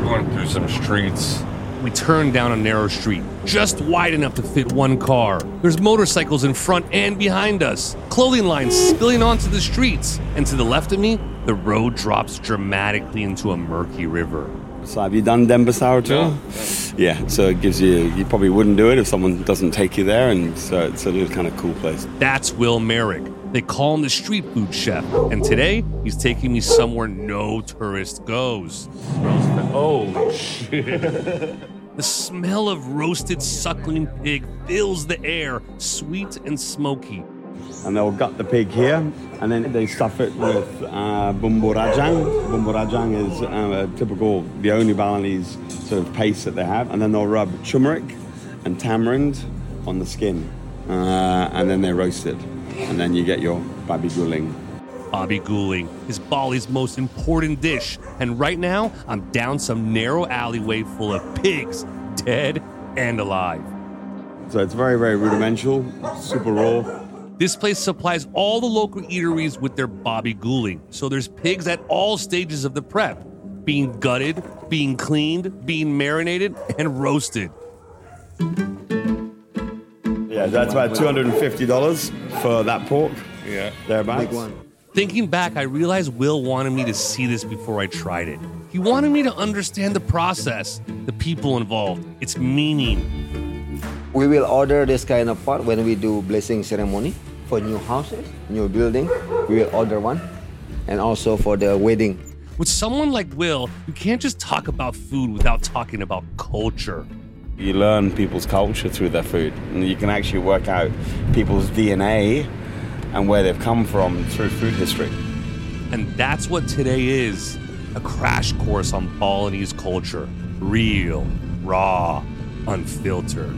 going through some streets. We turn down a narrow street, just wide enough to fit one car. There's motorcycles in front and behind us, clothing lines spilling onto the streets. And to the left of me, the road drops dramatically into a murky river. So have you done Denpasar at all? Yeah, so it gives you probably wouldn't do it if someone doesn't take you there, and so it's a little kind of cool place. That's Will Merrick. They call him the street food chef. And today, he's taking me somewhere no tourist goes. Holy shit. The smell of roasted suckling pig fills the air, sweet and smoky. And they'll gut the pig here, and then they stuff it with bumbu rajang. Bumbu rajang is the only Balinese sort of paste that they have. And then they'll rub turmeric and tamarind on the skin, and then they roast it. And then you get your babi guling. Babi guling is Bali's most important dish. And right now, I'm down some narrow alleyway full of pigs, dead and alive. So it's very, very rudimental, super raw. This place supplies all the local eateries with their babi guling. So there's pigs at all stages of the prep, being gutted, being cleaned, being marinated, and roasted. Yeah, that's about $250 for that pork. Yeah. Thereabouts. Big one. Thinking back, I realized Will wanted me to see this before I tried it. He wanted me to understand the process, the people involved, its meaning. We will order this kind of pot when we do blessing ceremony for new houses, new building. We will order one, and also for the wedding. With someone like Will, you can't just talk about food without talking about culture. You learn people's culture through their food, and you can actually work out people's DNA and where they've come from through food history. And that's what today is, a crash course on Balinese culture. Real, raw, unfiltered.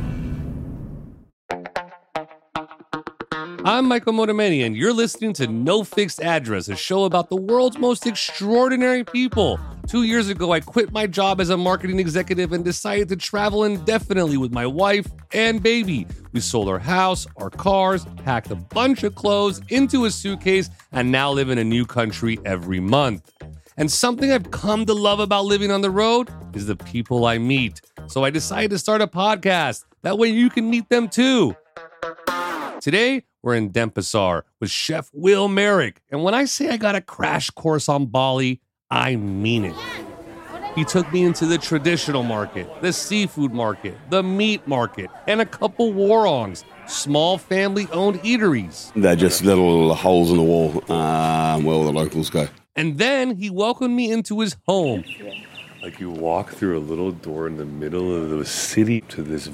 I'm Michael Motomeni, and you're listening to No Fixed Address, a show about the world's most extraordinary people. 2 years ago, I quit my job as a marketing executive and decided to travel indefinitely with my wife and baby. We sold our house, our cars, packed a bunch of clothes into a suitcase, and now live in a new country every month. And something I've come to love about living on the road is the people I meet. So I decided to start a podcast. That way you can meet them too. Today, we're in Denpasar with Chef Will Merrick. And when I say I got a crash course on Bali, I mean it. He took me into the traditional market, the seafood market, the meat market, and a couple warongs, small family-owned eateries. They're just little holes in the wall where all the locals go. And then he welcomed me into his home. Like you walk through a little door in the middle of the city to this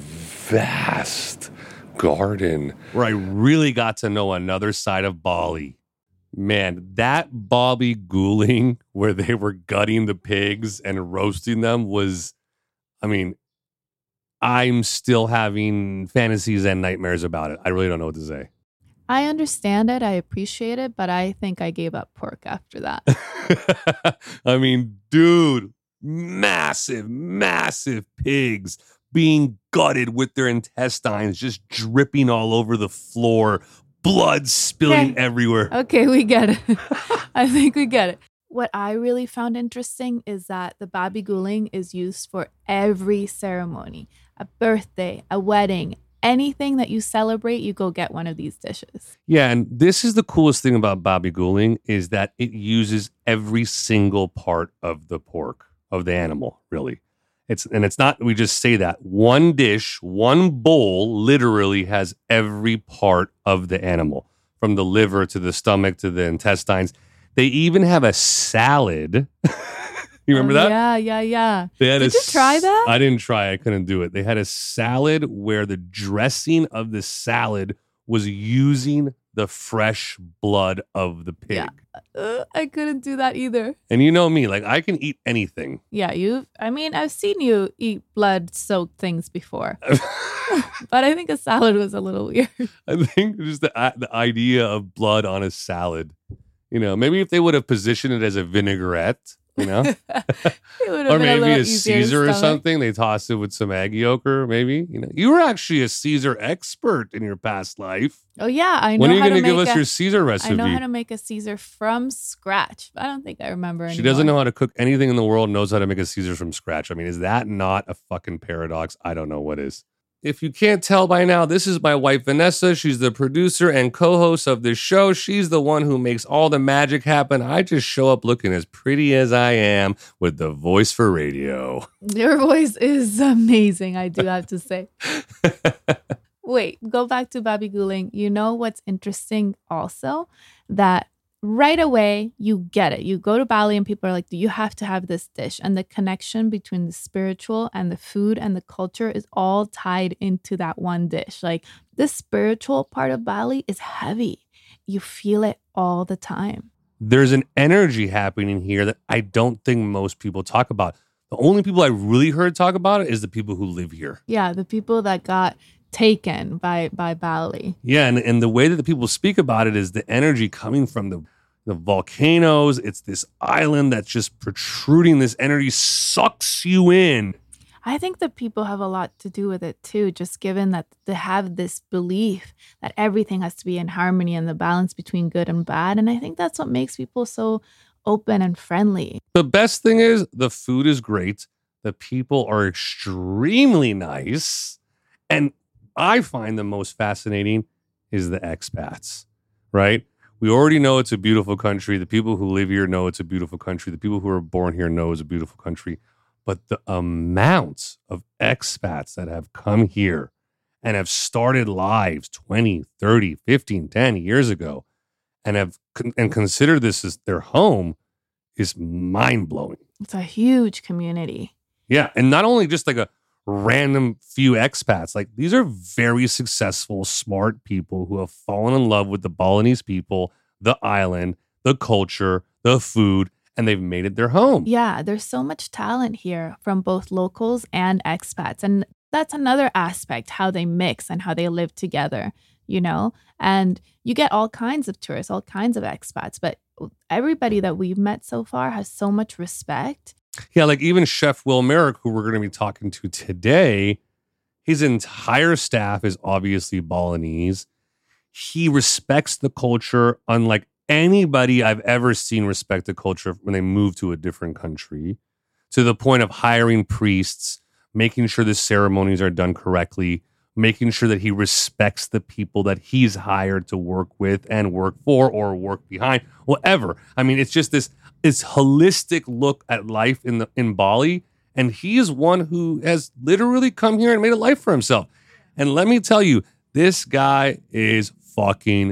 vast garden. Where I really got to know another side of Bali. Man, that babi guling where they were gutting the pigs and roasting them was, I mean, I'm still having fantasies and nightmares about it. I really don't know what to say. I understand it. I appreciate it, but I think I gave up pork after that. I mean, dude, massive, massive pigs being gutted with their intestines just dripping all over the floor, blood spilling everywhere. Okay, we get it. I think we get it. What I really found interesting is that the babi guling is used for every ceremony, a birthday, a wedding, anything that you celebrate, you go get one of these dishes. Yeah, and this is the coolest thing about babi guling is that it uses every single part of the pork, of the animal, really. It's not, we just say that. One dish, one bowl literally has every part of the animal, from the liver to the stomach to the intestines. They even have a salad. You remember that? Yeah. Did you try that? I didn't try. I couldn't do it. They had a salad where the dressing of the salad was using the fresh blood of the pig. Yeah. I couldn't do that either. And you know me, like I can eat anything. Yeah, I've seen you eat blood-soaked things before. But I think a salad was a little weird. I think just the idea of blood on a salad. You know, maybe if they would have positioned it as a vinaigrette, you know? would Or have been a maybe little a easier to Caesar or stomach. something. They toss it with some egg yolk, or maybe you were actually a Caesar expert in your past life. Oh yeah, I know. When are you how to going to give make us a- your Caesar recipe? I know how to make a Caesar from scratch. I don't think I remember anymore. She doesn't know how to cook anything in the world, knows how to make a Caesar from scratch. I mean, is that not a fucking paradox? I don't know what is. If you can't tell by now, this is my wife, Vanessa. She's the producer and co-host of this show. She's the one who makes all the magic happen. I just show up looking as pretty as I am with the voice for radio. Your voice is amazing, I do have to say. Wait, go back to babi guling. You know what's interesting also? That right away, you get it. You go to Bali and people are like, you have to have this dish. And the connection between the spiritual and the food and the culture is all tied into that one dish. Like the spiritual part of Bali is heavy. You feel it all the time. There's an energy happening here that I don't think most people talk about. The only people I really heard talk about it is the people who live here. Yeah, the people that got taken by Bali. Yeah, and the way that the people speak about it is the energy coming from the volcanoes. It's this island that's just protruding. This energy sucks you in. I think that people have a lot to do with it too, just given that they have this belief that everything has to be in harmony and the balance between good and bad. And I think that's what makes people so open and friendly. The best thing is the food is great. The people are extremely nice. And I find the most fascinating is the expats, right? We already know it's a beautiful country. The people who live here know it's a beautiful country. The people who are born here know it's a beautiful country. But the amount of expats that have come here and have started lives 20, 30, 15, 10 years ago and consider this as their home is mind-blowing. It's a huge community. Yeah, and not only just like a random few expats. Like these are very successful, smart people who have fallen in love with the Balinese people, the island, the culture, the food, and they've made it their home. Yeah, there's so much talent here from both locals and expats. And that's another aspect, how they mix and how they live together, you know? And you get all kinds of tourists, all kinds of expats, but everybody that we've met so far has so much respect. Yeah, like even Chef Will Merrick, who we're going to be talking to today, his entire staff is obviously Balinese. He respects the culture unlike anybody I've ever seen respect the culture when they move to a different country, to the point of hiring priests, making sure the ceremonies are done correctly, making sure that he respects the people that he's hired to work with and work for or work behind, whatever. I mean, it's just this holistic look at life in Bali. And he is one who has literally come here and made a life for himself. And let me tell you, this guy is fucking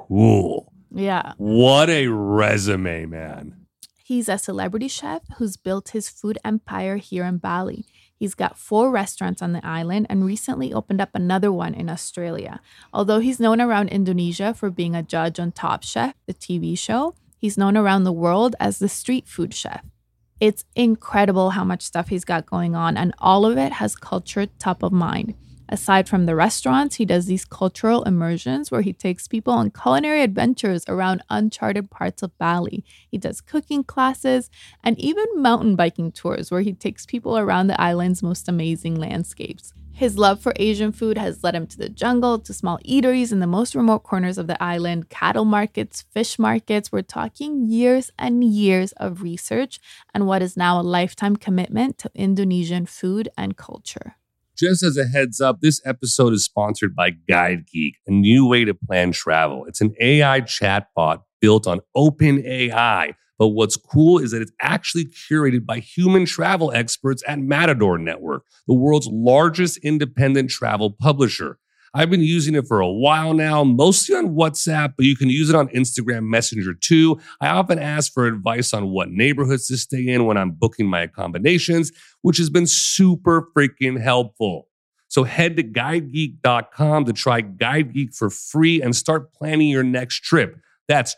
cool. Yeah. What a resume, man. He's a celebrity chef who's built his food empire here in Bali. He's got 4 restaurants on the island and recently opened up another one in Australia. Although he's known around Indonesia for being a judge on Top Chef, the TV show, he's known around the world as the street food chef. It's incredible how much stuff he's got going on, and all of it has culture top of mind. Aside from the restaurants, he does these cultural immersions where he takes people on culinary adventures around uncharted parts of Bali. He does cooking classes and even mountain biking tours where he takes people around the island's most amazing landscapes. His love for Asian food has led him to the jungle, to small eateries in the most remote corners of the island, cattle markets, fish markets. We're talking years and years of research and what is now a lifetime commitment to Indonesian food and culture. Just as a heads up, this episode is sponsored by GuideGeek, a new way to plan travel. It's an AI chatbot built on OpenAI. But what's cool is that it's actually curated by human travel experts at Matador Network, the world's largest independent travel publisher. I've been using it for a while now, mostly on WhatsApp, but you can use it on Instagram Messenger too. I often ask for advice on what neighborhoods to stay in when I'm booking my accommodations, which has been super freaking helpful. So head to guidegeek.com to try GuideGeek for free and start planning your next trip. That's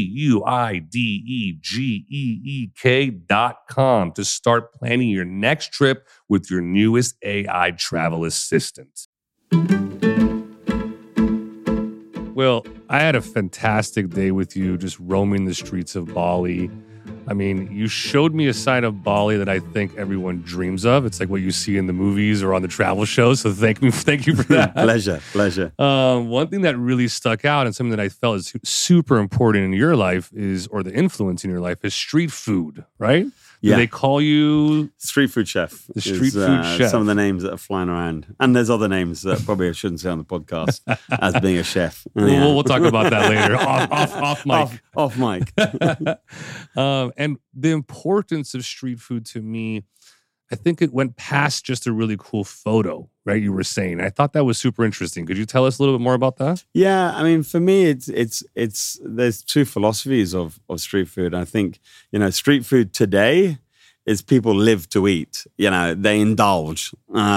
GuideGeek.com to start planning your next trip with your newest AI travel assistant. Well, I had a fantastic day with you just roaming the streets of Bali. I mean, you showed me a side of Bali that I think everyone dreams of. It's like what you see in the movies or on the travel shows. So thank you for that. Pleasure. One thing that really stuck out and something that I felt is super important in your life or the influence in your life is street food, right? Do they call you street food chef? The street food chef. Some of the names that are flying around, and there's other names that probably I shouldn't say on the podcast as being a chef. We'll talk about that later. Off mic. Off mic. And the importance of street food to me, I think it went past just a really cool photo, right? You were saying. I thought that was super interesting. Could you tell us a little bit more about that? Yeah, I mean, for me, it's there's two philosophies of street food. I think, street food today is people live to eat. They indulge.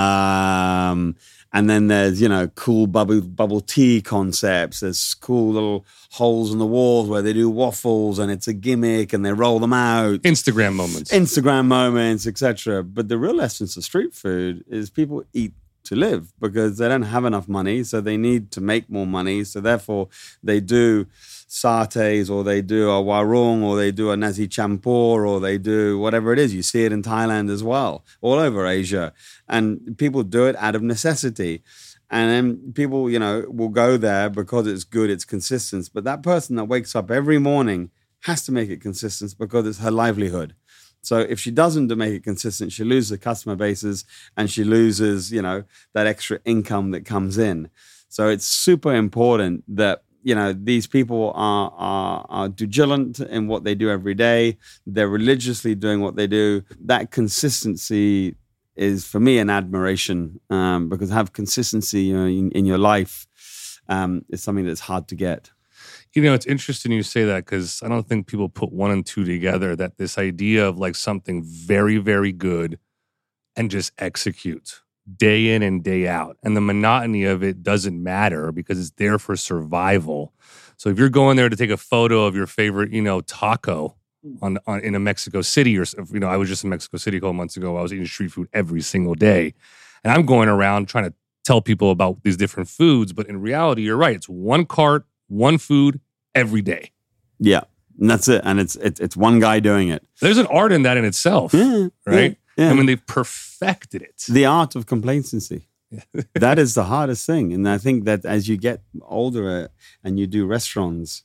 And then there's, cool bubble tea concepts. There's cool little holes in the walls where they do waffles and it's a gimmick and they roll them out. Instagram moments, etc. But the real essence of street food is people eat to live because they don't have enough money, so they need to make more money. So therefore, they do satays, or they do a warung, or they do a nasi campur, or they do whatever it is. You see it in Thailand as well, all over Asia. And people do it out of necessity. And then people, will go there because it's good, it's consistent. But that person that wakes up every morning has to make it consistent because it's her livelihood. So if she doesn't make it consistent, she loses the customer bases and she loses, that extra income that comes in. So it's super important that, these people are vigilant in what they do every day. They're religiously doing what they do. That consistency is, for me, an admiration because have consistency in your life is something that's hard to get. It's interesting you say that because I don't think people put one and two together, that this idea of like something very, very good and just execute day in and day out. And the monotony of it doesn't matter because it's there for survival. So if you're going there to take a photo of your favorite, taco in a Mexico City, or, I was just in Mexico City a couple months ago. I was eating street food every single day. And I'm going around trying to tell people about these different foods. But in reality, you're right. It's one cart, one food every day. Yeah. And that's it. And it's one guy doing it. There's an art in that in itself, right? Yeah. I mean, they've perfected it. The art of complacency. That is the hardest thing. And I think that as you get older and you do restaurants,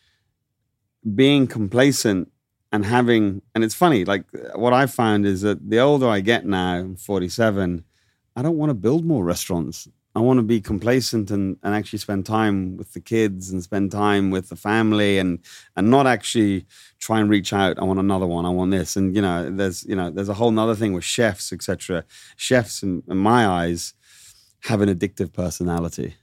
being complacent and it's funny, like what I found is that the older I get now, I'm 47, I don't want to build more restaurants. I want to be complacent and actually spend time with the kids and spend time with the family and not actually try and reach out. I want another one. I want this. And, there's a whole nother thing with chefs, etc. Chefs, in my eyes, have an addictive personality.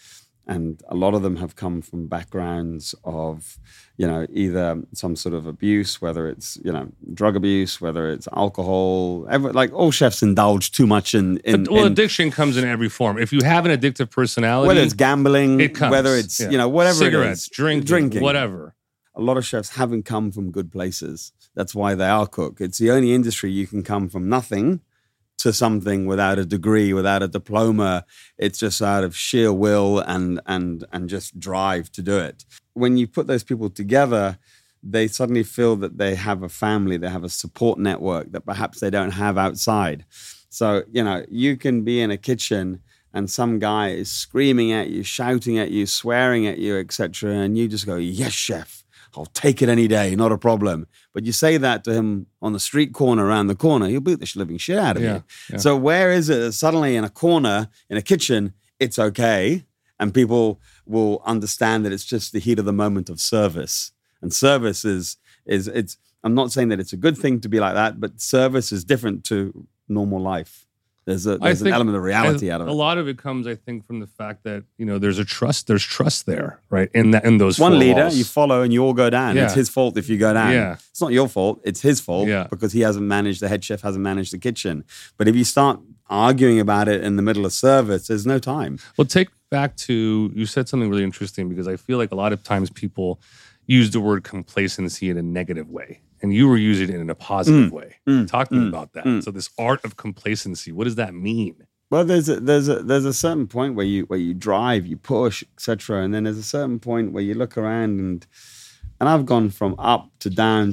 And a lot of them have come from backgrounds of, either some sort of abuse, whether it's, drug abuse, whether it's alcohol. Like all chefs indulge too much in addiction comes in every form. If you have an addictive personality, whether it's gambling, it comes. Whether it's whatever cigarettes, it is, drinking, whatever. A lot of chefs haven't come from good places. That's why they are cook. It's the only industry you can come from nothing to something without a degree, without a diploma. It's just out of sheer will and just drive to do it. When you put those people together, they suddenly feel that they have a family, they have a support network that perhaps they don't have outside. So, you can be in a kitchen and some guy is screaming at you, shouting at you, swearing at you, etc. And you just go, yes, chef. I'll take it any day, not a problem. But you say that to him on the street corner around the corner, he'll beat the living shit out of you. Yeah. So where is it that suddenly in a corner, in a kitchen, it's okay, and people will understand that it's just the heat of the moment of service. And service is I'm not saying that it's a good thing to be like that, but service is different to normal life. There's an element of reality out of it. A lot of it comes, I think, from the fact that, there's trust there, right? In those one leader, walls. you follow and you all go down. Yeah. It's his fault if you go down. Yeah. It's not your fault, it's his fault because the head chef hasn't managed the kitchen. But if you start arguing about it in the middle of service, there's no time. Well, take back to, you said something really interesting because I feel like a lot of times people use the word complacency in a negative way. And you were using it in a positive way. Talk to me about that. So this art of complacency, what does that mean? Well, there's a certain point where you drive, you push, etc. And then there's a certain point where you look around and And I've gone from up to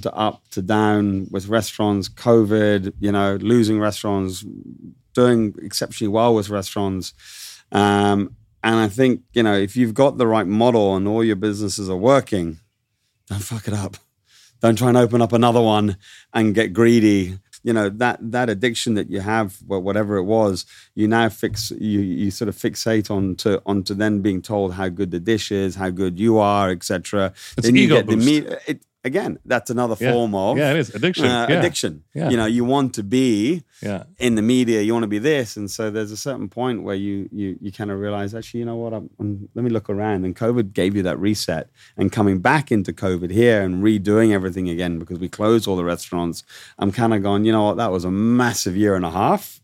down with restaurants, COVID, losing restaurants, doing exceptionally well with restaurants. And I think, if you've got the right model and all your businesses are working, don't fuck it up. Don't try and open up another one and get greedy. That addiction that you have, whatever it was, you now you sort of fixate onto then being told how good the dish is, how good you are, etc. Then you get boost. Again, that's another form of it is addiction. Addiction. Yeah. You want to be in the media, you want to be this, and so there's a certain point where you kind of realize, actually, you know what? Let me look around. And COVID gave you that reset, and coming back into COVID here and redoing everything again because we closed all the restaurants. I'm kind of going, you know what? That was a massive year and a half.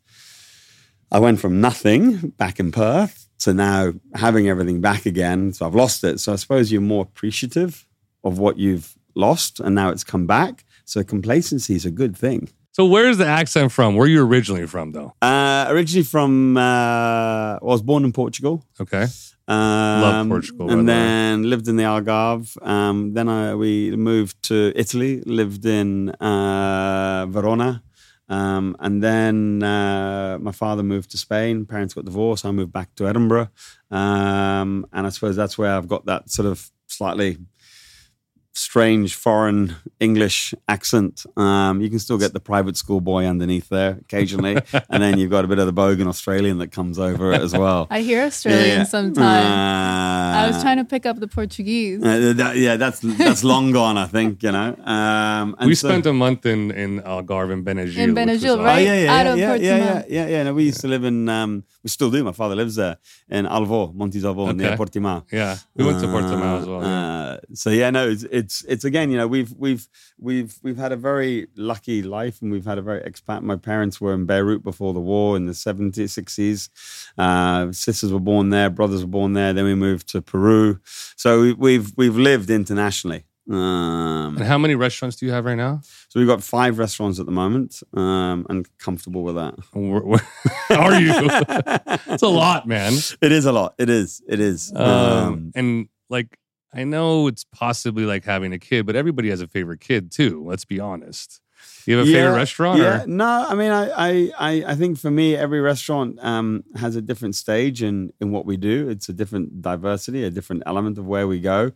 I went from nothing back in Perth to now having everything back again. So I've lost it. So I suppose you're more appreciative of what you've lost, and now it's come back. So complacency is a good thing. So where is the accent from? Where are you originally from, though? Originally from, I was born in Portugal. Okay. Love Portugal. And then lived in the Algarve. Then we moved to Italy, lived in Verona. And then my father moved to Spain. Parents got divorced. I moved back to Edinburgh. And I suppose that's where I've got that sort of slightly strange foreign English accent. You can still get the private school boy underneath there occasionally. And then you've got a bit of the bogan Australian that comes over it as well. I hear Australian sometimes. I was trying to pick up the Portuguese. That's long gone, I think, And we spent a month in Algarve and Benagil. In Benagil, right? Yeah. No, we used to live in, we still do. My father lives there in Alvor, Montes Alvor, near Portimao. Yeah, we went to Portimao as well. It's again, we've had a very lucky life, and we've had a very My parents were in Beirut before the war in the 70s, 60s. Sisters were born there, brothers were born there. Then we moved to Peru. So we've lived internationally. And how many restaurants do you have right now? So we've got 5 restaurants at the moment, and comfortable with that. Are you? It's a lot, man. It is a lot. It is. And like, I know it's possibly like having a kid, but everybody has a favorite kid too. Let's be honest. You have a favorite restaurant? Yeah, or? no. I mean, I think for me, every restaurant has a different stage in what we do. It's a different diversity, a different element of where we go.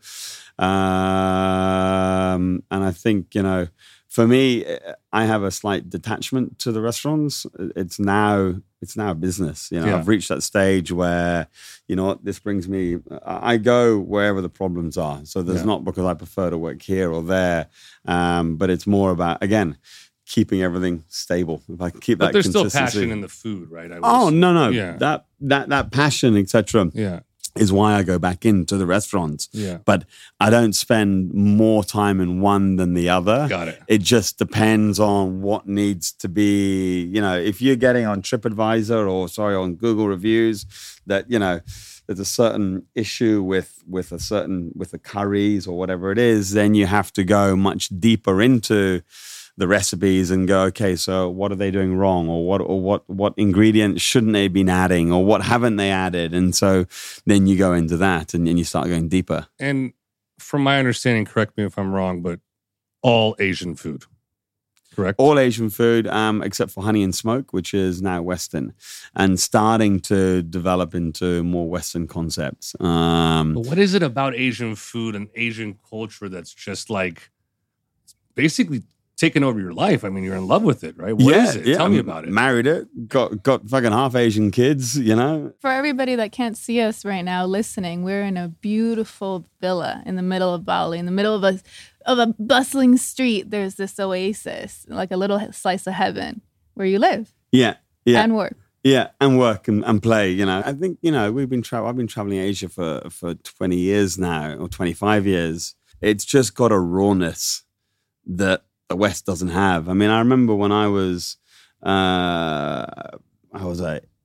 And I think, for me, I have a slight detachment to the restaurants. It's now a business. I've reached that stage where, this brings me. I go wherever the problems are. So there's not because I prefer to work here or there, but it's more about, again, keeping everything stable. If I can keep that consistency. But there's still passion in the food, right? No. Yeah. That passion, etc. Yeah. Is why I go back into the restaurants. Yeah. But I don't spend more time in one than the other. Got it. It just depends on what needs to be, if you're getting on TripAdvisor on Google reviews that, there's a certain issue with the curries or whatever it is, then you have to go much deeper into the recipes and go, okay, so what are they doing wrong, or what ingredients shouldn't they have been adding, or what haven't they added? And so then you go into that and you start going deeper. And from my understanding, correct me if I'm wrong, but all Asian food, correct? All Asian food, except for Honey and Smoke, which is now Western and starting to develop into more Western concepts. But what is it about Asian food and Asian culture that's just like basically taken over your life? I mean, you're in love with it, right? What is it? Tell me about it. Married it, got fucking half Asian kids, For everybody that can't see us right now listening, we're in a beautiful villa in the middle of Bali, in the middle of a bustling street. There's this oasis, like a little slice of heaven where you live. Yeah. And work. Yeah, and work and play, I think, I've been traveling Asia for 20 years now, or 25 years. It's just got a rawness that the West doesn't have. I mean, I remember when I was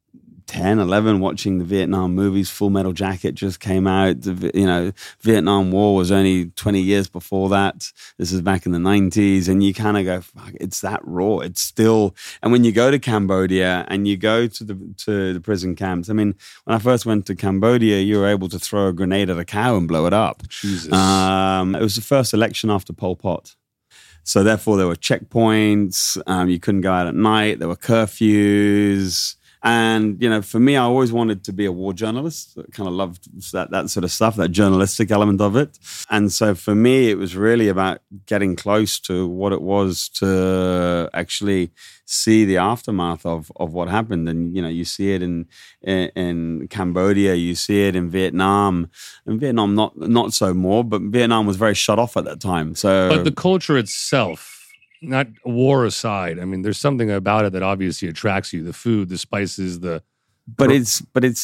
10, 11, watching the Vietnam movies. Full Metal Jacket just came out. Vietnam War was only 20 years before that. This is back in the 90s. And you kind of go, fuck, it's that raw. It's still, and when you go to Cambodia and you go to the prison camps, I mean, when I first went to Cambodia, you were able to throw a grenade at a cow and blow it up. Jesus. It was the first election after Pol Pot. So therefore there were checkpoints. You couldn't go out at night. There were curfews. And, for me, I always wanted to be a war journalist. I kind of loved that sort of stuff, that journalistic element of it. And so for me, it was really about getting close to what it was to actually see the aftermath of what happened. And, you see it in Cambodia, you see it in Vietnam. In Vietnam, not so more, but Vietnam was very shut off at that time. So, but the culture itself, not war aside, I mean, there's something about it that obviously attracts you. The food, the spices, It's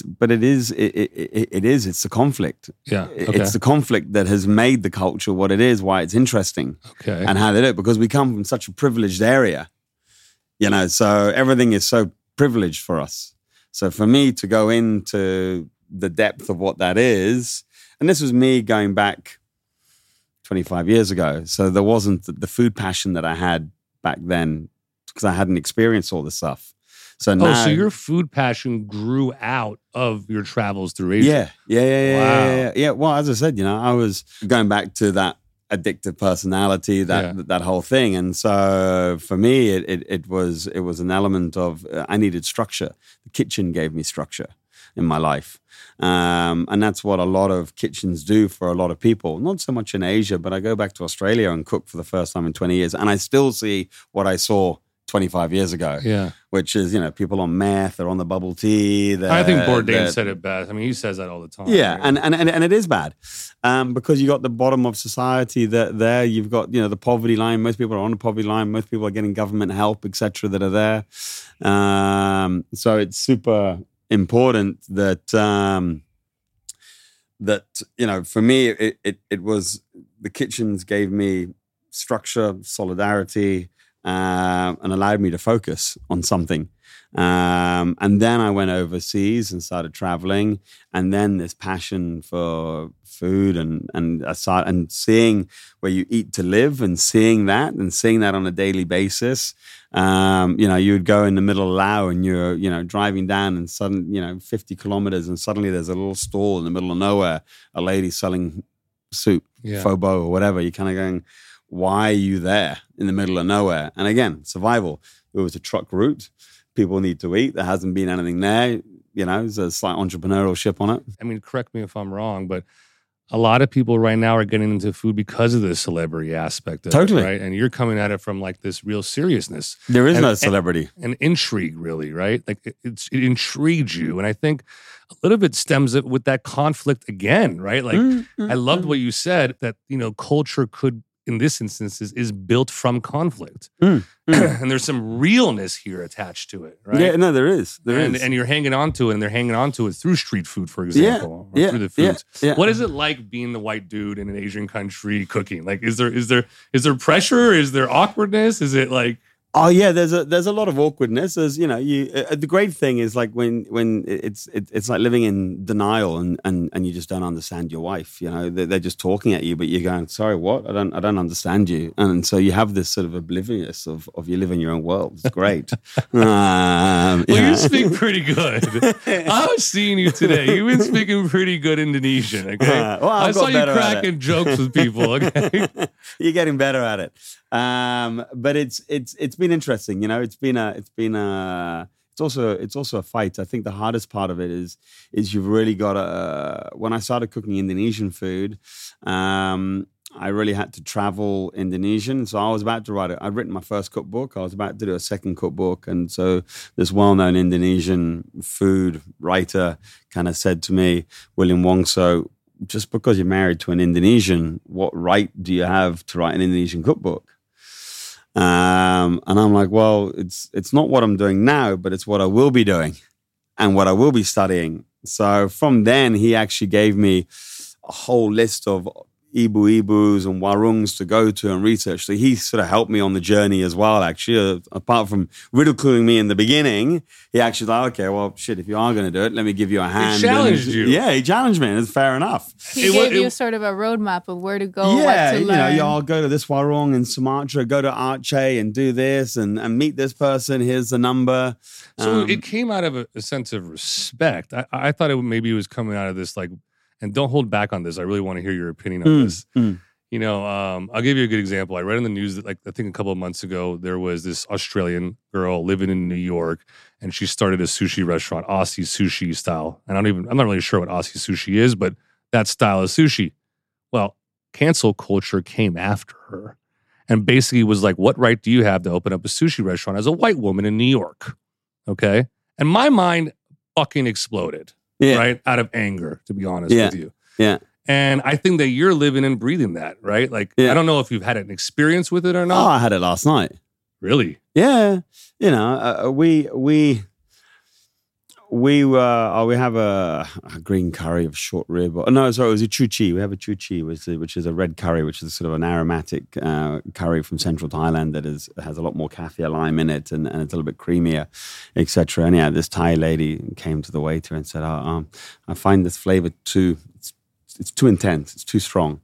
the conflict. Yeah. Okay. It's the conflict that has made the culture what it is, why it's interesting. Okay. And how they do it, because we come from such a privileged area, so everything is so privileged for us. So for me to go into the depth of what that is, and this was me going back 25 years ago. So there wasn't the food passion that I had back then because I hadn't experienced all this stuff. So now, so your food passion grew out of your travels through Asia. Yeah. Well, as I said, I was going back to that addictive personality, that whole thing. And so for me, it was an element of I needed structure. The kitchen gave me structure in my life. And that's what a lot of kitchens do for a lot of people. Not so much in Asia, but I go back to Australia and cook for the first time in 20 years. And I still see what I saw 25 years ago. Yeah. Which is, people on meth, they're on the bubble tea. I think Bourdain said it best. I mean, he says that all the time. Yeah, right? and it is bad. Because you got the bottom of society there. You've got, the poverty line. Most people are on the poverty line. Most people are getting government help, etc., that are there. So it's super important that for me it was the kitchens gave me structure, solidarity, and allowed me to focus on something. And then I went overseas and started traveling, and then this passion for food and seeing where you eat to live and seeing that on a daily basis. You would go in the middle of Laos and you're, driving down and suddenly, 50 kilometers and suddenly there's a little stall in the middle of nowhere, a lady selling soup, pho bo or whatever. You're kind of going, why are you there in the middle of nowhere? And again, survival. It was a truck route. People need to eat. There hasn't been anything there. There's a slight entrepreneurship on it. I mean, correct me if I'm wrong, but a lot of people right now are getting into food because of the celebrity aspect of totally. It, right? And you're coming at it from like this real seriousness. There is no celebrity. And intrigue, really, right? Like it intrigued you. And I think a little bit stems with that conflict again, right? Like I loved what you said, that, culture could, in this instance, is built from conflict. And there's some realness here attached to it, right? Yeah, no, there is. And you're hanging on to it, and they're hanging on to it through street food, for example, or through the foods. Yeah. What is it like being the white dude in an Asian country cooking? Like, is there pressure? Is there awkwardness? Is it like... Oh yeah, there's a lot of awkwardness. There's the great thing is like when it's like living in denial and you just don't understand your wife. They're just talking at you, but you're going, sorry, what? I don't understand you. And so you have this sort of oblivious of you live in your own world. It's great. You speak pretty good. I was seeing you today. You've been speaking pretty good Indonesian. Okay, I saw you cracking jokes with people. Okay, you're getting better at it. But it's been interesting, it's also a fight. I think the hardest part of it is you've really got to, when I started cooking Indonesian food, I really had to travel Indonesian. So I was about to I'd written my first cookbook. I was about to do a second cookbook. And so this well-known Indonesian food writer kind of said to me, William Wongso, just because you're married to an Indonesian, what right do you have to write an Indonesian cookbook? And I'm like, well, it's not what I'm doing now, but it's what I will be doing and what I will be studying. So from then, he actually gave me a whole list of, Ibus and warungs to go to and research. So he sort of helped me on the journey as well, actually. Apart from ridiculing me in the beginning, he actually was like, okay, well, shit, if you are going to do it, let me give you a hand. He challenged you. Yeah, he challenged me, and it's fair enough. He gave you sort of a roadmap of where to go, what to learn. I'll go to this warung in Sumatra, go to Aceh and do this and meet this person. Here's the number. So it came out of a sense of respect. I thought maybe it was coming out of this like, and don't hold back on this. I really want to hear your opinion on this. You know, I'll give you a good example. I read in the news that, like, I think a couple of months ago, there was this Australian girl living in New York, and she started a sushi restaurant, Aussie sushi style. And I'm not really sure what Aussie sushi is, but that style of sushi. Well, cancel culture came after her and basically was like, what right do you have to open up a sushi restaurant as a white woman in New York? Okay. And my mind fucking exploded. Yeah. Right? Out of anger, to be honest with you. Yeah. And I think that you're living and breathing that, right? Like, I don't know if you've had an experience with it or not. Oh, I had it last night. Really? Yeah. You know, we have a green curry of short rib. No, sorry, it was a chuchi. We have a chuchi, which is a red curry, which is sort of an aromatic curry from central Thailand that has a lot more kaffir lime in it and it's a little bit creamier, etc. And yeah, this Thai lady came to the waiter and said, I find this flavor it's too intense. It's too strong.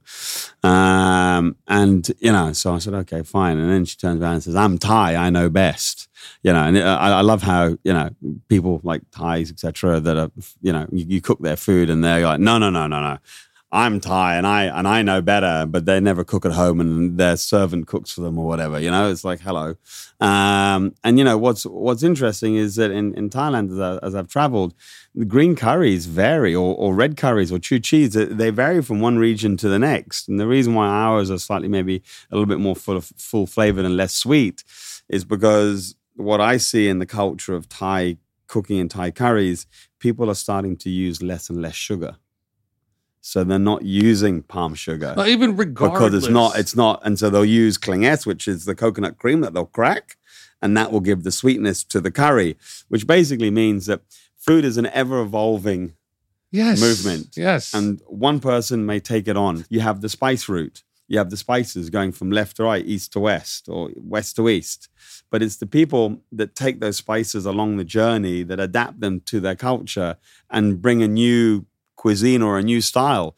And, you know, so I said, okay, fine. And then she turns around and says, I'm Thai. I know best. You know, and I love how, you know, people like Thais, etc., that are, you know, you cook their food and they're like, no. I'm Thai and I know better, but they never cook at home and their servant cooks for them or whatever. You know, it's like, hello. And you know what's interesting is that in Thailand, as I've traveled, the green curries vary, or red curries or chuchis, they vary from one region to the next. And the reason why ours are slightly maybe a little bit more full flavored and less sweet is because what I see in the culture of Thai cooking and Thai curries, people are starting to use less and less sugar. So they're not using palm sugar. Well, even regardless. Because it's not. And so they'll use klinges, which is the coconut cream that they'll crack. And that will give the sweetness to the curry, which basically means that food is an ever-evolving movement. Yes. And one person may take it on. You have the spice route. You have the spices going from left to right, east to west, or west to east. But it's the people that take those spices along the journey, that adapt them to their culture and bring a new cuisine or a new style.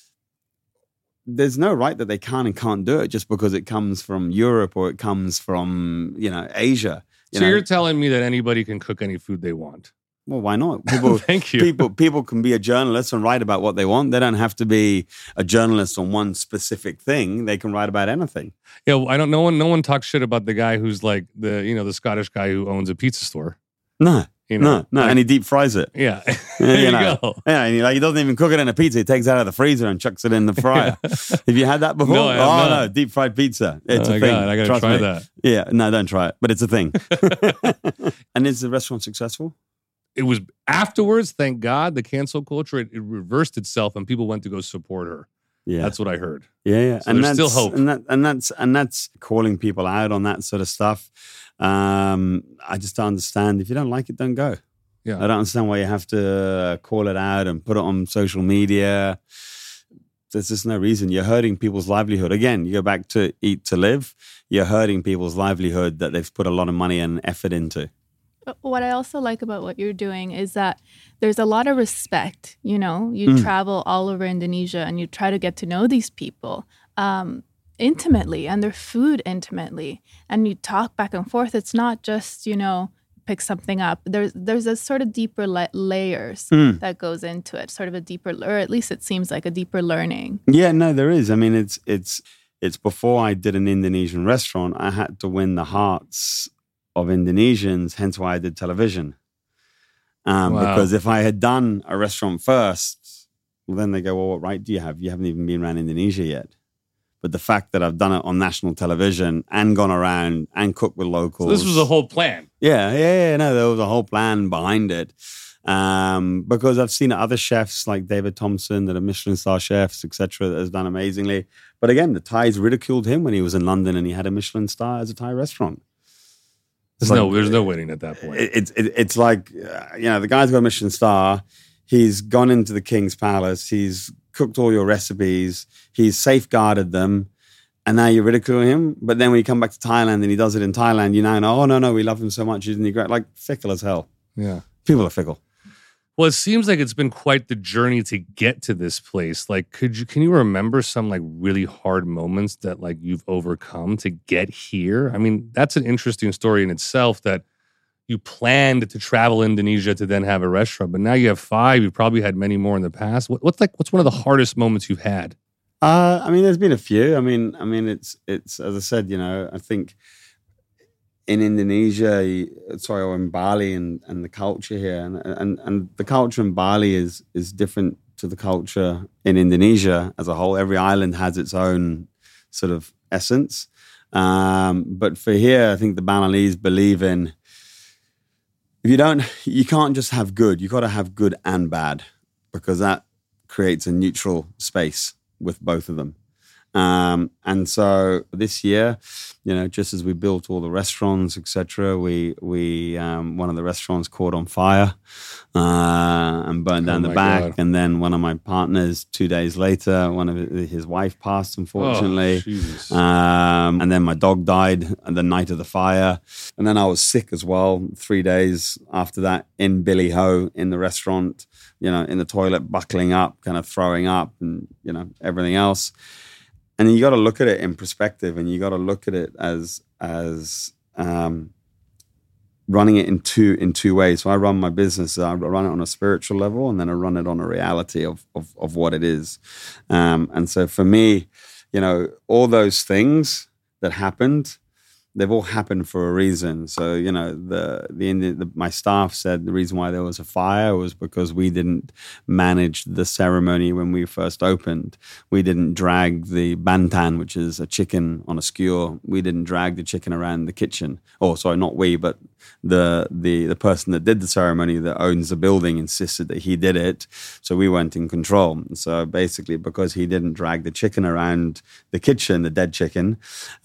There's no right that they can and can't do it just because it comes from Europe or it comes from, you know, Asia. You're telling me that anybody can cook any food they want? Well, why not? People, Thank you. People can be a journalist and write about what they want. They don't have to be a journalist on one specific thing. They can write about anything. Yeah, well, no one talks shit about the guy who's like the Scottish guy who owns a pizza store. No. You know, no, and he deep fries it. Yeah, there you go. Yeah, and he doesn't even cook it in a pizza. He takes it out of the freezer and chucks it in the fryer. Have you had that before? No, I have not. No, deep fried pizza. It's a thing. God, I gotta try that. Yeah, no, don't try it, but it's a thing. And is the restaurant successful? It was afterwards. Thank God, the cancel culture it reversed itself, and people went to go support her. Yeah, that's what I heard. Yeah, so and there's still hope, and that's calling people out on that sort of stuff. I just don't understand. If you don't like it, don't go. Yeah. I don't understand why you have to call it out and put it on social media. There's just no reason. You're hurting people's livelihood. Again, you go back to eat to live. You're hurting people's livelihood that they've put a lot of money and effort into. What I also like about what you're doing is that there's a lot of respect. You know, you travel all over Indonesia and you try to get to know these people intimately and their food intimately. And you talk back and forth. It's not just, you know, pick something up. There's a sort of deeper layers that goes into it, sort of a deeper, or at least it seems like a deeper learning. Yeah, no, there is. I mean, it's before I did an Indonesian restaurant, I had to win the hearts of Indonesians, hence why I did television. Wow. Because if I had done a restaurant first, well, then they go, well, what right do you have? You haven't even been around Indonesia yet. But the fact that I've done it on national television and gone around and cooked with locals. So this was a whole plan. Yeah. No, there was a whole plan behind it. Because I've seen other chefs like David Thompson that are Michelin star chefs, etc., that has done amazingly. But again, the Thais ridiculed him when he was in London and he had a Michelin star as a Thai restaurant. There's no winning at that point. It's like, the guy's got a Michelin star. He's gone into the King's Palace. He's cooked all your recipes. He's safeguarded them. And now you ridicule him. But then when you come back to Thailand and he does it in Thailand, you now know, oh, no, we love him so much. Isn't he great? Like, fickle as hell. Yeah. People are fickle. Well, it seems like it's been quite the journey to get to this place. Like, can you remember some like really hard moments that like you've overcome to get here? I mean, that's an interesting story in itself, that you planned to travel Indonesia to then have a restaurant, but now you have 5. You probably had many more in the past. What's one of the hardest moments you've had? I mean, there's been a few. I mean, it's as I said, I think in Indonesia, or in Bali, and the culture here, and the culture in Bali is different to the culture in Indonesia as a whole. Every island has its own sort of essence. But for here, I think the Balinese believe in, you can't just have good. You got to have good and bad, because that creates a neutral space with both of them. And so this year, just as we built all the restaurants, etc., we one of the restaurants caught on fire and burned down the back. God. And then one of my partners, 2 days later, his wife passed, unfortunately. Oh, and then my dog died the night of the fire. And then I was sick as well, 3 days after that, in Billy Ho, in the restaurant, in the toilet, buckling up, kind of throwing up, and everything else. And you got to look at it in perspective, and you got to look at it as running it in two ways. So I run my business. I run it on a spiritual level, and then I run it on a reality of what it is. And so for me, all those things that happened, they've all happened for a reason. So, my staff said the reason why there was a fire was because we didn't manage the ceremony when we first opened. We didn't drag the bantan, which is a chicken on a skewer. We didn't drag the chicken around the kitchen. Oh, sorry, not we, but the person that did the ceremony, that owns the building, insisted that he did it. So we weren't in control. So basically, because he didn't drag the chicken around the kitchen, the dead chicken,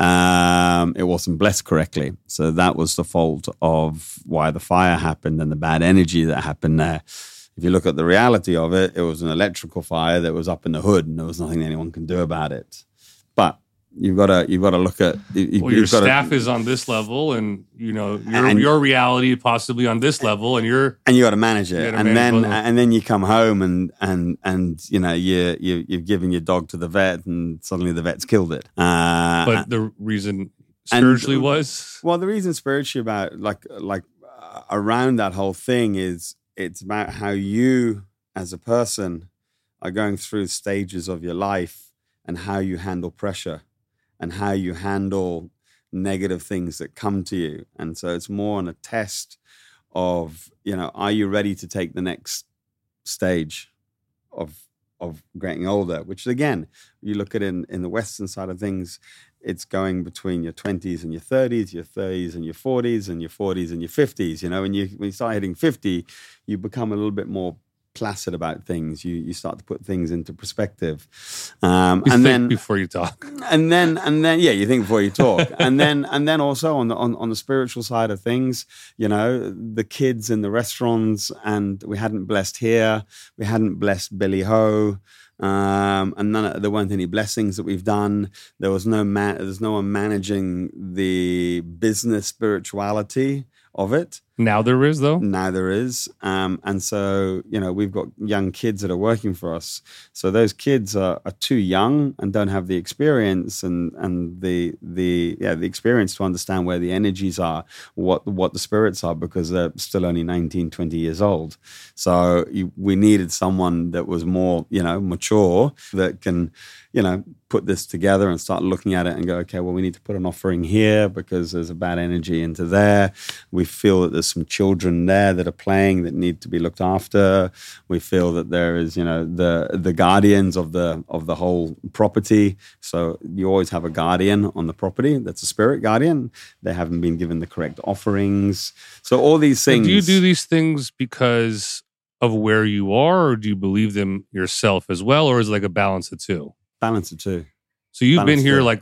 it wasn't blessed correctly. So that was the fault of why the fire happened and the bad energy that happened there. If you look at the reality of it, it was an electrical fire that was up in the hood, and there was nothing anyone can do about it. But you've got to look at your staff is on this level, and your reality possibly on this level, and you got to manage it, and then you come home and you've given your dog to the vet, and suddenly the vet's killed it. But the reason spiritually the reason spiritually about around that whole thing is it's about how you as a person are going through stages of your life, and how you handle pressure, and how you handle negative things that come to you. And so it's more on a test of, are you ready to take the next stage of getting older? Which again, you look at in the Western side of things, it's going between your 20s and your 30s, your 30s and your 40s, and your 40s and your 50s. When you start hitting 50, you become a little bit more placid about things. You start to put things into perspective, and then before you talk, and then you think before you talk, and then also on the spiritual side of things, the kids in the restaurants, and we hadn't blessed here, we hadn't blessed Billy Ho. And there weren't any blessings that we've done. There's no one managing the business spirituality of it. Now there is, though. Now there is, and so we've got young kids that are working for us. So those kids are too young and don't have the experience and the experience to understand where the energies are, what the spirits are, because they're still only 19, 20 years old. So we needed someone that was more mature, that can put this together and start looking at it and go, okay, well, we need to put an offering here because there's a bad energy into there. We feel that there's some children there that are playing that need to be looked after. We feel that there is, the guardians of the whole property. So you always have a guardian on the property. That's a spirit guardian. They haven't been given the correct offerings. So all these things. Do you do these things because of where you are, or do you believe them yourself as well, or is it like a balance of two? Balance of two. So you've been here like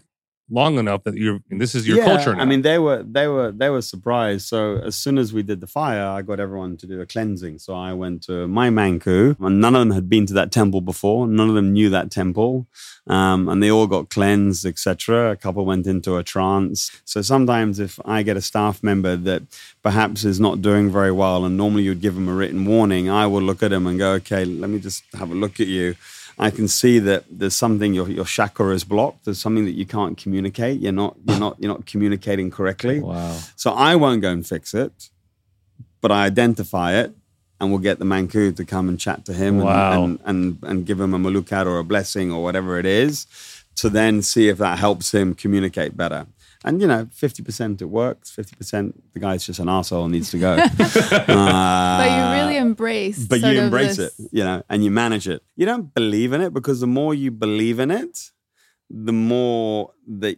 long enough that this is your culture now. I mean, they were surprised. So as soon as we did the fire, I got everyone to do a cleansing. So I went to my Manku, and none of them had been to that temple before. None of them knew that temple, and they all got cleansed, etc. A couple went into a trance. So sometimes if I get a staff member that perhaps is not doing very well, and normally you'd give them a written warning, I will look at them and go, okay, let me just have a look at you. I can see that there's something, your chakra is blocked. There's something that you can't communicate. You're not communicating correctly. Wow. So I won't go and fix it, but I identify it, and we'll get the Manku to come and chat to him and give him a malukat or a blessing or whatever it is, to then see if that helps him communicate better. And, 50% it works, 50% the guy's just an arsehole and needs to go. But you really embrace But you embrace it, and you manage it. You don't believe in it, because the more you believe in it, the more that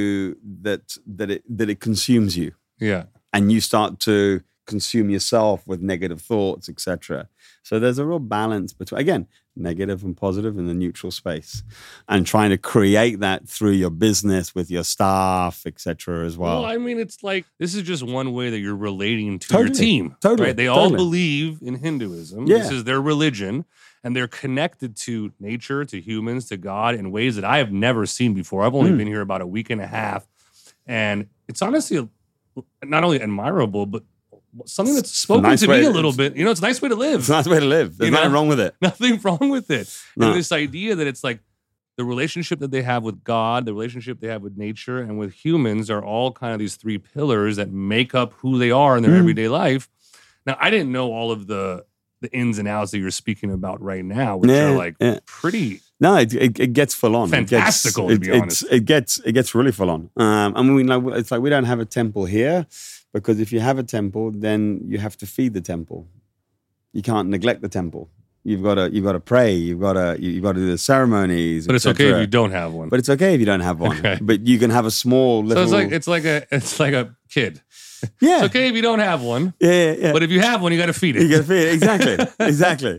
it consumes you. Yeah. And you start to consume yourself with negative thoughts, etc. So there's a real balance between, again, negative and positive in the neutral space, and trying to create that through your business with your staff, etc. as well. Well, I mean, it's like, this is just one way that you're relating to your team. Totally. Right? They all believe in Hinduism. Yeah. This is their religion, and they're connected to nature, to humans, to God in ways that I have never seen before. I've only been here about a week and a half, and it's honestly not only admirable, but something that's spoken to me a little bit. It's a nice way to live. It's a nice way to live. There's nothing wrong with it. Nothing wrong with it. No. And this idea that it's like the relationship that they have with God, the relationship they have with nature and with humans are all kind of these three pillars that make up who they are in their everyday life. Now, I didn't know all of the ins and outs that you're speaking about right now, which are like pretty... No, it gets full on. Fantastical, to be honest. It gets really full on. I mean, it's like we don't have a temple here, because if you have a temple, then you have to feed the temple. You can't neglect the temple. You've got to pray. You've got to do the ceremonies. But it's okay if you don't have one. But it's okay if you don't have one. Okay. But you can have a small little. So it's like a kid. Yeah. It's okay if you don't have one. Yeah. But if you have one, you got to feed it. You got to feed it. Exactly.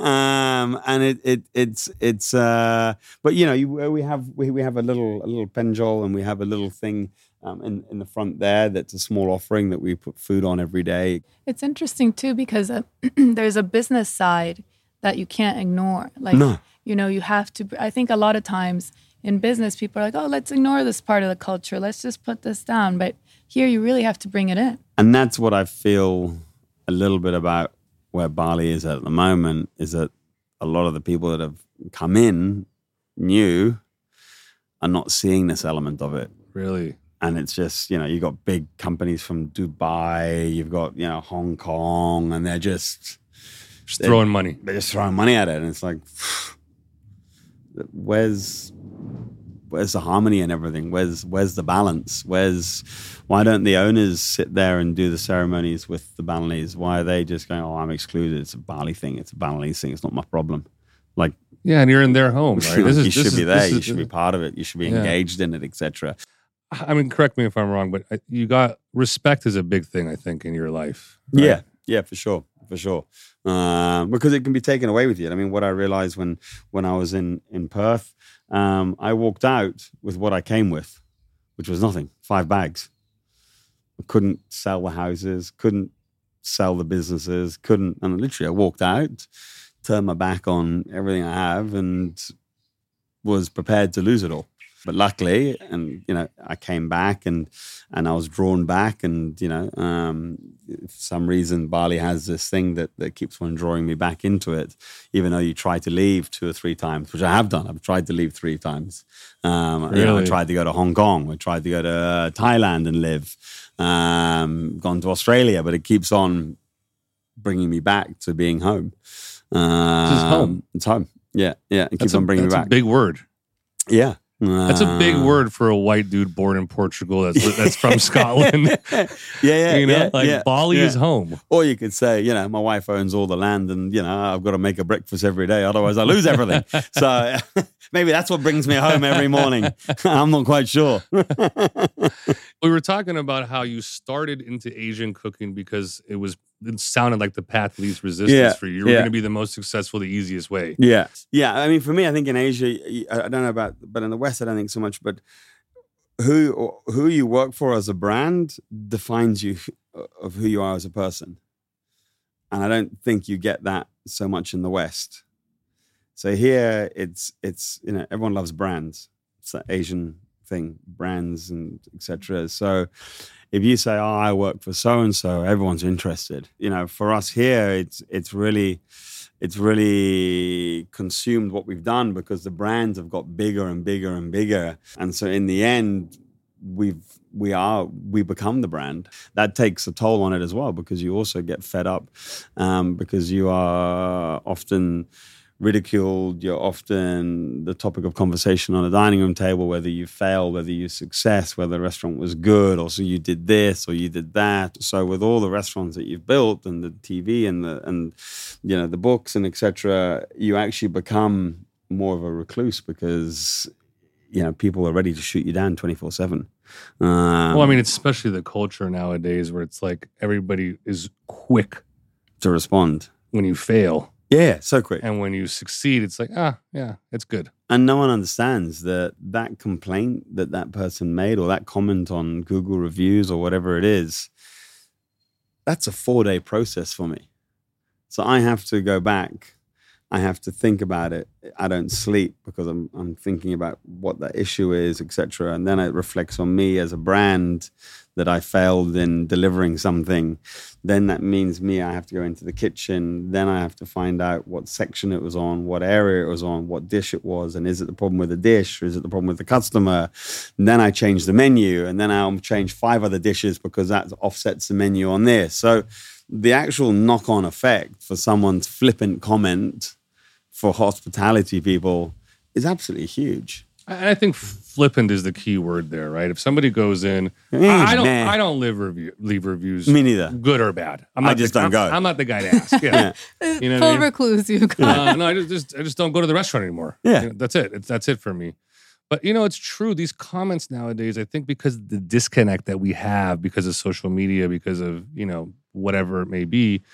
And it's but we have a little penjol, and we have a little thing in the front there that's a small offering that we put food on every day. It's interesting too, because there's a business side that you can't ignore. Like, you have to, I think a lot of times in business, people are like, oh, let's ignore this part of the culture. Let's just put this down. But here you really have to bring it in. And that's what I feel a little bit about where Bali is at the moment, is that a lot of the people that have come in new are not seeing this element of it. Really? And it's just, you've got big companies from Dubai, you've got, Hong Kong, and they're just throwing money. They're just throwing money at it. And it's like, where's the harmony and everything? Where's the balance? Why don't the owners sit there and do the ceremonies with the Balinese? Why are they just going, oh, I'm excluded. It's a Bali thing. It's a Balinese thing. It's not my problem. Like, yeah, and you're in their home, right? You should be there. You should be part of it. You should be engaged in it, etc. I mean, correct me if I'm wrong, but respect is a big thing, I think, in your life. Right? Yeah, for sure. Because it can be taken away with you. I mean, what I realized when I was in Perth, I walked out with what I came with, which was nothing, 5 bags. I couldn't sell the houses, couldn't sell the businesses, and literally I walked out, turned my back on everything I have, and was prepared to lose it all. But luckily, I came back and I was drawn back, and for some reason Bali has this thing that keeps on drawing me back into it, even though you try to leave 2 or 3 times, which I have done. I've tried to leave 3 times. Really? I tried to go to Hong Kong. I tried to go to Thailand and live. Gone to Australia, but it keeps on bringing me back to being home. This is home. It's home. Yeah. It keeps on bringing me back. That's a big word. Yeah. That's a big word for a white dude born in Portugal that's from Scotland. Bali is home. Or you could say, my wife owns all the land, and I've got to make a breakfast every day, otherwise I lose everything. So maybe that's what brings me home every morning. I'm not quite sure. We were talking about how you started into Asian cooking because it sounded like the path least resistance for you. You were going to be the most successful, the easiest way. Yeah. I mean, for me, I think in Asia, I don't know but in the West, I don't think so much. But who you work for as a brand defines you of who you are as a person. And I don't think you get that so much in the West. So here it's everyone loves brands. It's that Asian thing, brands and etc. So if you say, "Oh, I work for so and so," everyone's interested. For us here, it's really consumed what we've done because the brands have got bigger and bigger and bigger. And so in the end, we become the brand. That takes a toll on it as well, because you also get fed up because you are often ridiculed. You're often the topic of conversation on a dining room table, whether you fail, whether you success, whether the restaurant was good, or so you did this or you did that. So with all the restaurants that you've built and the TV and the books and etc., you actually become more of a recluse because people are ready to shoot you down 24/7. Well, I mean, it's especially the culture nowadays where it's like everybody is quick to respond when you fail. Yeah, so quick. And when you succeed, it's like, yeah, it's good. And no one understands that complaint that person made, or that comment on Google reviews or whatever it is, that's a 4-day process for me. So I have to go back. I have to think about it. I don't sleep because I'm thinking about what that issue is, etc. And then it reflects on me as a brand that I failed in delivering something. Then that means I have to go into the kitchen. Then I have to find out what section it was on, what area it was on, what dish it was, and is it the problem with the dish or is it the problem with the customer? And then I change the menu, and then I'll change 5 other dishes because that offsets the menu on this. So the actual knock-on effect for someone's flippant comment for hospitality people is absolutely huge. And I think flippant is the key word there, right? If somebody goes in, I don't leave reviews. Me neither. Good or bad. I just don't go. I'm not the guy to ask. Yeah. You know what I mean? recluse you guys. No, I just don't go to the restaurant anymore. Yeah. That's it. That's it for me. But it's true. These comments nowadays, I think because of the disconnect that we have because of social media, because of, whatever it may be,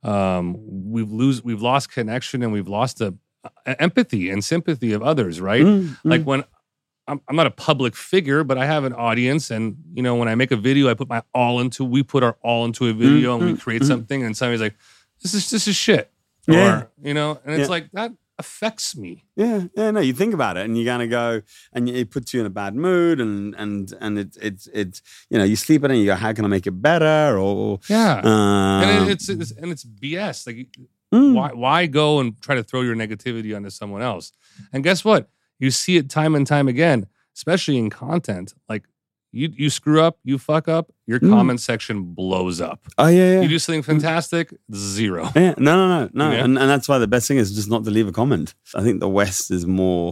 we've lost connection and we've lost the empathy and sympathy of others, right? Like when I'm not a public figure, but I have an audience, and when I make a video, we put our all into a video and we create something, and somebody's like, this is shit. Yeah. Or, and it's like, that affects me. Yeah, no, you think about it and you're gonna go, and it puts you in a bad mood, and it's you sleep at it and you go, how can I make it better? Or and it's BS. Like, why go and try to throw your negativity onto someone else? And guess what? You see it time and time again, especially in content. Like, you screw up, you fuck up, your comment section blows up. Oh yeah. You do something fantastic, 0. Yeah, no. And that's why the best thing is just not to leave a comment. I think the West is more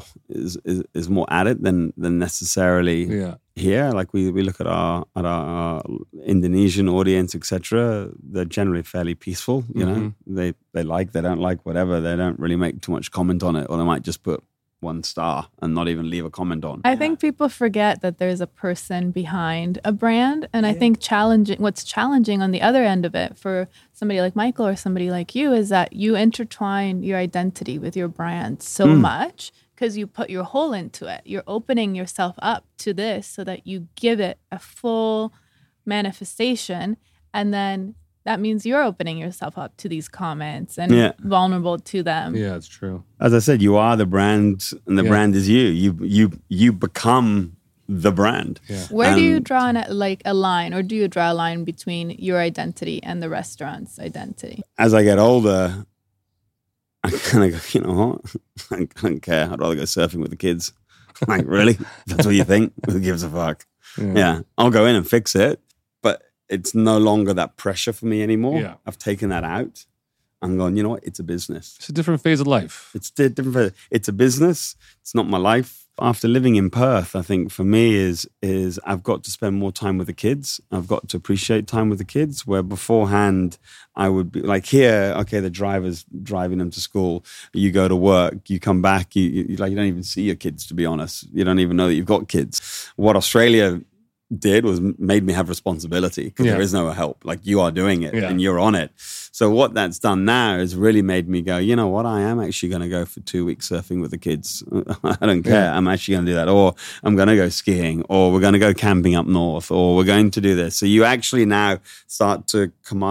at it than necessarily here. Like we look at our Indonesian audience, etc. They're generally fairly peaceful. They don't like whatever. They don't really make too much comment on it, or they might just put 1 star and not even leave a comment on. I think people forget that there's a person behind a brand. And I think what's challenging on the other end of it for somebody like Michael or somebody like you is that you intertwine your identity with your brand so much because you put your whole into it. You're opening yourself up to this so that you give it a full manifestation, and then that means you're opening yourself up to these comments and vulnerable to them. Yeah, it's true. As I said, you are the brand, and the brand is you. You become the brand. Yeah. Where do you draw a line, or do you draw a line between your identity and the restaurant's identity? As I get older, I kind of go, I don't care. I'd rather go surfing with the kids. Like, really? That's what you think? Who gives a fuck? Yeah. I'll go in and fix it. It's no longer that pressure for me anymore. Yeah. I've taken that out. I'm going, you know what? It's a business. It's a different phase of life. It's different. It's a business. It's not my life. After living in Perth, I think for me is I've got to spend more time with the kids. I've got to appreciate time with the kids, where beforehand I would be like, here, okay, the driver's driving them to school. You go to work, you come back, you don't even see your kids, to be honest. You don't even know that you've got kids. What Australia did was made me have responsibility, because there is no help. Like, you are doing it and you're on it. So what that's done now has really made me go, you know what, I am actually going to go for 2 weeks surfing with the kids. I don't care. Yeah. I'm actually going to do that. Or I'm going to go skiing, or we're going to go camping up north, or we're going to do this. So you actually now start to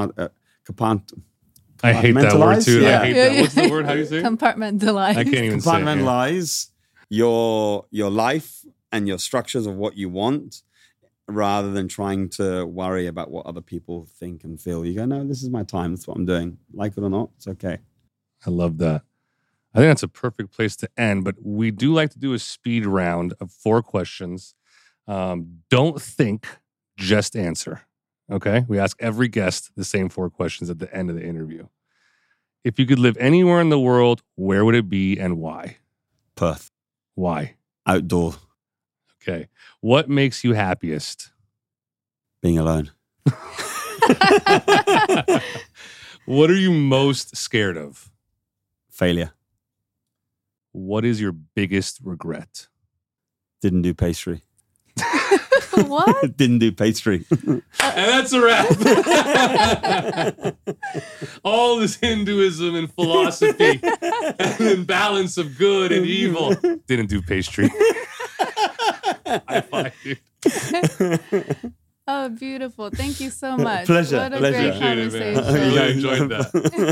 I hate that word too. Yeah. I hate that. What's the word? How do you say it? Compartmentalize. I can't even say it. Compartmentalize your life and your structures of what you want, rather than trying to worry about what other people think and feel. You go, no, this is my time. That's what I'm doing. Like it or not, it's okay. I love that. I think that's a perfect place to end, but we do like to do a speed round of 4 questions. Don't think, just answer. Okay? We ask every guest the same 4 questions at the end of the interview. If you could live anywhere in the world, where would it be and why? Perth. Why? Outdoor. Okay. What makes you happiest? Being alone. What are you most scared of? Failure. What is your biggest regret? Didn't do pastry. What? Didn't do pastry. And that's a wrap. All this Hinduism and philosophy and then balance of good and evil. Didn't do pastry. High five, dude. Oh, beautiful. Thank you so much. Pleasure. What a Pleasure. great conversation. I really enjoyed that.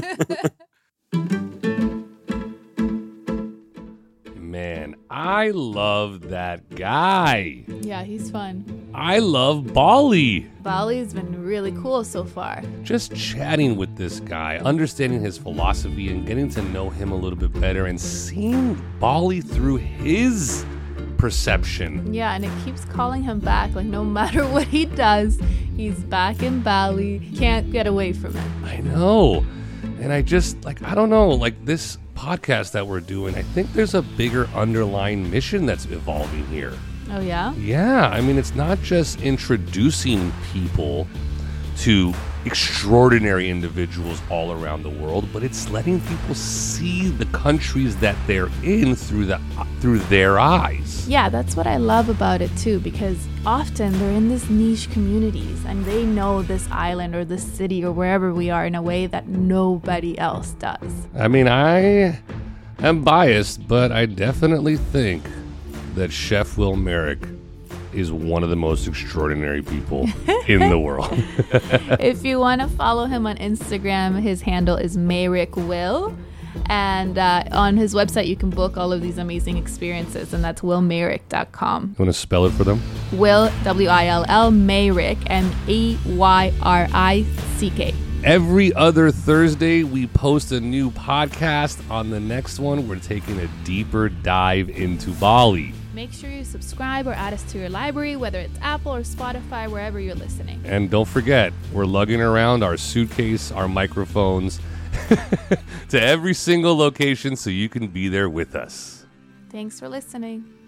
Man, I love that guy. Yeah, he's fun. I love Bali. Bali's been really cool so far. Just chatting with this guy, understanding his philosophy and getting to know him a little bit better and seeing Bali through his perception. Yeah, and it keeps calling him back. Like, no matter what he does, he's back in Bali. Can't get away from it. I know. And I just, I don't know, this podcast that we're doing, I think there's a bigger underlying mission that's evolving here. Oh, yeah? Yeah, I mean, it's not just introducing people to extraordinary individuals all around the world, but it's letting people see the countries that they're in through their eyes. Yeah, that's what I love about it too, because often they're in these niche communities and they know this island or this city or wherever we are in a way that nobody else does. I mean, I am biased, but I definitely think that Chef Will Merrick is one of the most extraordinary people in the world. If you want to follow him on Instagram, his handle is MerrickWill. And on his website, you can book all of these amazing experiences, and that's willmeyrick.com. You want to spell it for them? Will, W-I-L-L, Meyrick, M-E-Y-R-I-C-K. Every other Thursday, we post a new podcast. On the next one, we're taking a deeper dive into Bali. Make sure you subscribe or add us to your library, whether it's Apple or Spotify, wherever you're listening. And don't forget, we're lugging around our suitcase, our microphones, to every single location so you can be there with us. Thanks for listening.